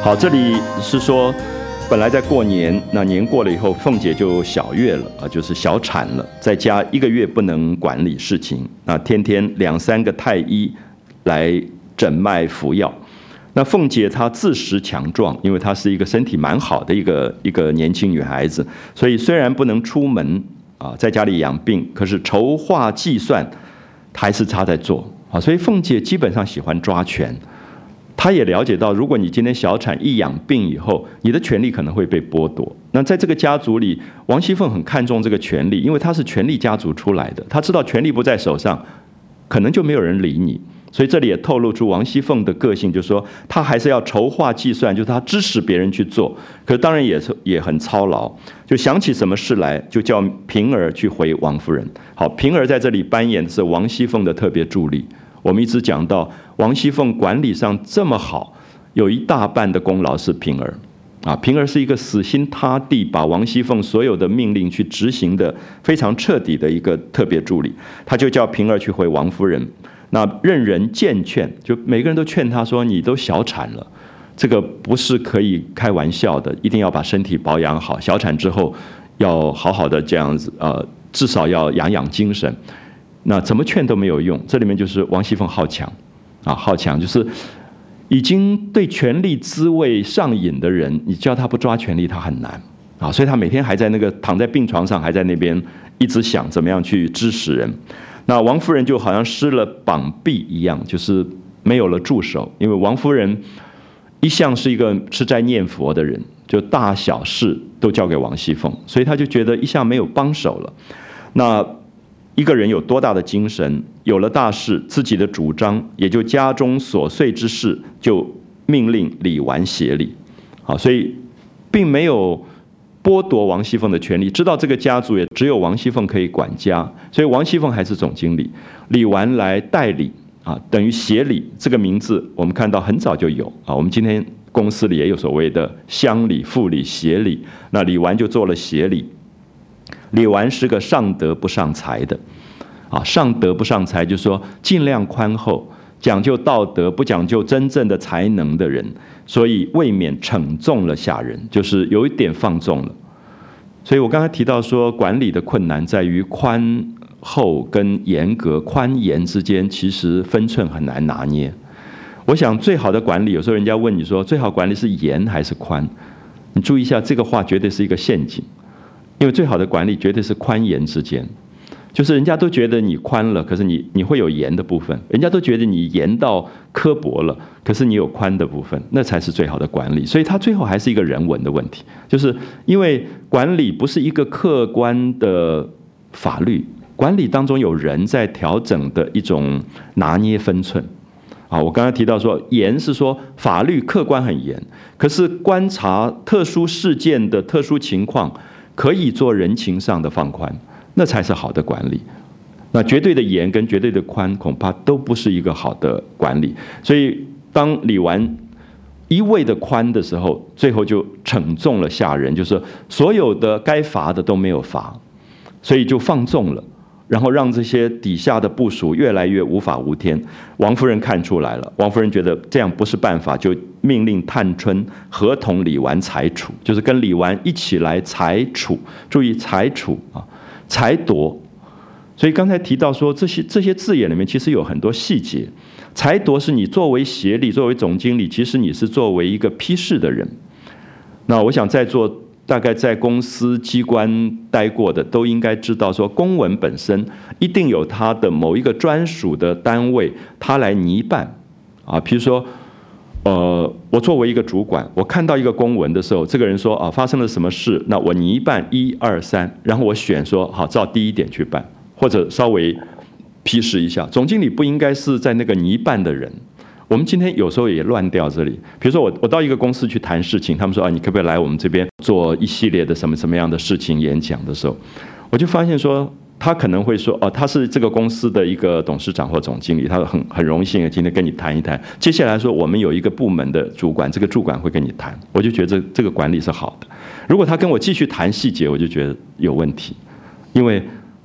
好，这里是说，本来在过年，那年过了以后，凤姐就小月了啊，就是小产了，在家1个月不能管理事情，那天天2、3个太医来诊脉服药。那凤姐她自恃强壮，因为她是一个身体蛮好的一个年轻女孩子，所以虽然不能出门啊，在家里养病，可是筹划计算，还是她在做啊。所以凤姐基本上喜欢抓权。他也了解到，如果你今天小产一养病以后，你的权利可能会被剥夺。那在这个家族里，王熙凤很看重这个权利，因为她是权力家族出来的，她知道权力不在手上，可能就没有人理你。所以这里也透露出王熙凤的个性，就是说她还是要筹划计算，就是她支持别人去做，可是当然也很操劳，就想起什么事来，就叫平儿去回王夫人。好，平儿在这里扮演的是王熙凤的特别助力。我们一直讲到王熙凤管理上这么好，有一大半的功劳是平儿啊。平儿是一个死心塌地把王熙凤所有的命令去执行的非常彻底的一个特别助理。他就叫平儿去回王夫人，那任人谏劝，就每个人都劝他说：“你都小产了，这个不是可以开玩笑的，一定要把身体保养好。小产之后要好好的这样子，至少要养养精神。”那怎么劝都没有用，这里面就是王熙凤好强啊，好强就是已经对权力滋味上瘾的人，你叫他不抓权力，他很难啊，所以他每天还在那个躺在病床上，还在那边一直想怎么样去指使人。那王夫人就好像失了膀臂一样，就是没有了助手，因为王夫人一向是一个吃斋念佛的人，就大小事都交给王熙凤，所以他就觉得一向没有帮手了。那一个人有多大的精神，有了大事，自己的主张，也就家中琐碎之事，就命令李纨协理。好，所以并没有剥夺王熙凤的权利，知道这个家族也只有王熙凤可以管家，所以王熙凤还是总经理，李纨来代理啊，等于协理这个名字，我们看到很早就有啊。我们今天公司里也有所谓的乡里、副理、协理，那李纨就做了协理。李纨是个上德不上才的，啊，上德不上才，就是说尽量宽厚，讲究道德，不讲究真正的才能的人，所以未免惩重了下人，就是有一点放纵了。所以我刚才提到说，管理的困难在于宽厚跟严格、宽严之间，其实分寸很难拿捏。我想最好的管理，有时候人家问你说，最好管理是严还是宽？你注意一下，这个话绝对是一个陷阱。因为最好的管理绝对是宽严之间，就是人家都觉得你宽了，可是你会有严的部分；人家都觉得你严到刻薄了，可是你有宽的部分，那才是最好的管理。所以它最后还是一个人文的问题，就是因为管理不是一个客观的法律，管理当中有人在调整的一种拿捏分寸。啊，我刚才提到说，严是说法律客观很严，可是观察特殊事件的特殊情况，可以做人情上的放宽，那才是好的管理。那绝对的严跟绝对的宽，恐怕都不是一个好的管理。所以，当李纨一味的宽的时候，最后就惩重了下人，就是所有的该罚的都没有罚，所以就放纵了，然后让这些底下的部属越来越无法无天。王夫人看出来了，王夫人觉得这样不是办法，就命令探春合同李纨裁处，就是跟李纨一起来裁处。注意裁处啊，裁夺。所以刚才提到说，这些字眼里面其实有很多细节。裁夺是你作为协理、作为总经理，其实你是作为一个批示的人。那我想在座大概在公司机关待过的，都应该知道说，公文本身一定有它的某一个专属的单位，它来拟办啊。比如说，我作为一个主管，我看到一个公文的时候，这个人说啊，发生了什么事，那我拟办1、2、3，然后我选说好，照第一点去办，或者稍微批示一下。总经理不应该是在那个拟办的人。我们今天有时候也乱掉这里，比如说我到一个公司去谈事情，他们说啊，你可不可以来我们这边做一系列的什么样的事情演讲的时候，我就发现说，他可能会说哦，他是这个公司的一个董事长或总经理，他很荣幸今天跟你谈一谈。接下来说我们有一个部门的主管，这个主管会跟你谈，我就觉得这个管理是好的。如果他跟我继续谈细节，我就觉得有问题，因为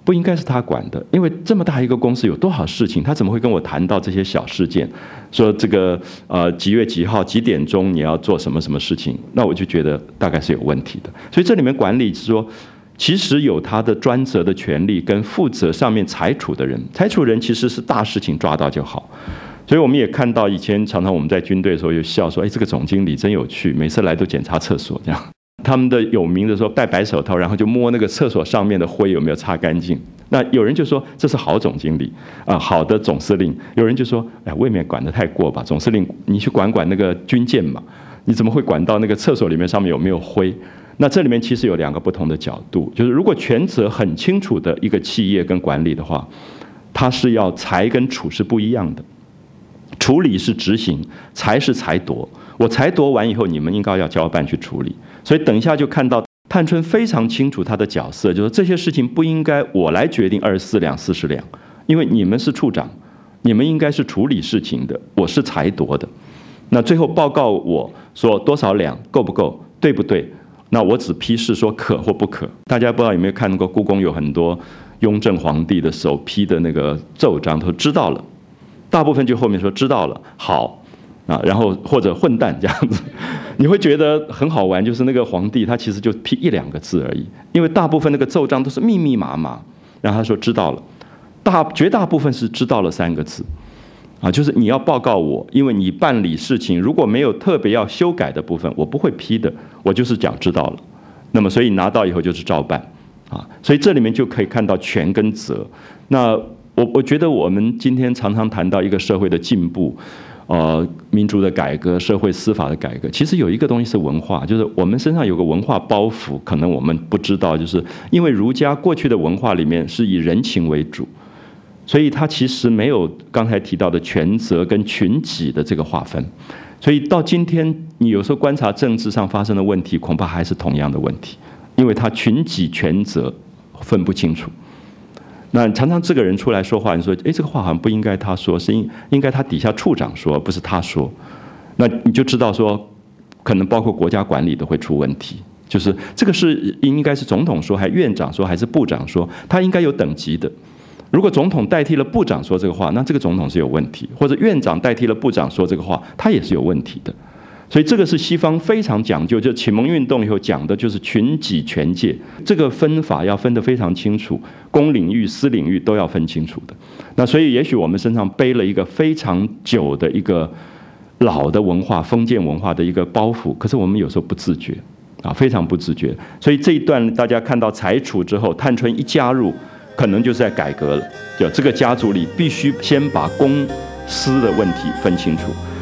不应该是他管的，因为这么大一个公司有多少事情，他怎么会跟我谈到这些小事件？说这个几月几号几点钟你要做什么什么事情？那我就觉得大概是有问题的。所以这里面管理是说，其实有他的专责的权利跟负责上面裁处的人，裁处人其实是大事情抓到就好。所以我们也看到以前常常我们在军队的时候有笑说，哎，这个总经理真有趣，每次来都检查厕所这样。他们的有名的说戴白手套，然后就摸那个厕所上面的灰有没有擦干净。那有人就说这是好总经理好的总司令。有人就说，哎，未免管得太过吧，总司令你去管那个军舰嘛，你怎么会管到那个厕所里面上面有没有灰？那这里面其实有两个不同的角度，就是如果权责很清楚的一个企业跟管理的话，它是要裁跟处是不一样的。处理是执行，裁是裁夺。我裁夺完以后，你们应该要交办去处理。所以等一下就看到探春非常清楚他的角色，就是这些事情不应该我来决定24两40两，因为你们是处长，你们应该是处理事情的，我是裁夺的。那最后报告我说多少两够不够，对不对？那我只批示说可或不可。大家不知道有没有看过故宫有很多雍正皇帝的手批的那个奏章，都知道了。大部分就后面说知道了，好然后或者混蛋这样子，你会觉得很好玩。就是那个皇帝他其实就批1、2个字而已，因为大部分那个奏章都是密密麻麻。然后他说知道了，绝大部分是知道了3个字就是你要报告我，因为你办理事情如果没有特别要修改的部分，我不会批的，我就是讲知道了。那么所以拿到以后就是照办所以这里面就可以看到权跟责。那我觉得我们今天常常谈到一个社会的进步，民主的改革、社会司法的改革，其实有一个东西是文化，就是我们身上有个文化包袱，可能我们不知道，就是因为儒家过去的文化里面是以人情为主，所以它其实没有刚才提到的权责跟群己的这个划分。所以到今天，你有时候观察政治上发生的问题，恐怕还是同样的问题，因为它群己权责分不清楚。那常常这个人出来说话，你说，哎，这个话好像不应该他说，是应该他底下处长说，不是他说。那你就知道说，可能包括国家管理都会出问题。就是这个是应该是总统说，还是院长说，还是部长说，他应该有等级的。如果总统代替了部长说这个话，那这个总统是有问题；或者院长代替了部长说这个话，他也是有问题的。所以这个是西方非常讲究，就启蒙运动以后讲的就是群己权界，这个分法要分得非常清楚，公领域、私领域都要分清楚的。那所以也许我们身上背了一个非常久的一个老的文化、封建文化的一个包袱，可是我们有时候不自觉非常不自觉。所以这一段大家看到裁处之后，探春一加入，可能就是在改革了，就这个家族里必须先把公私的问题分清楚。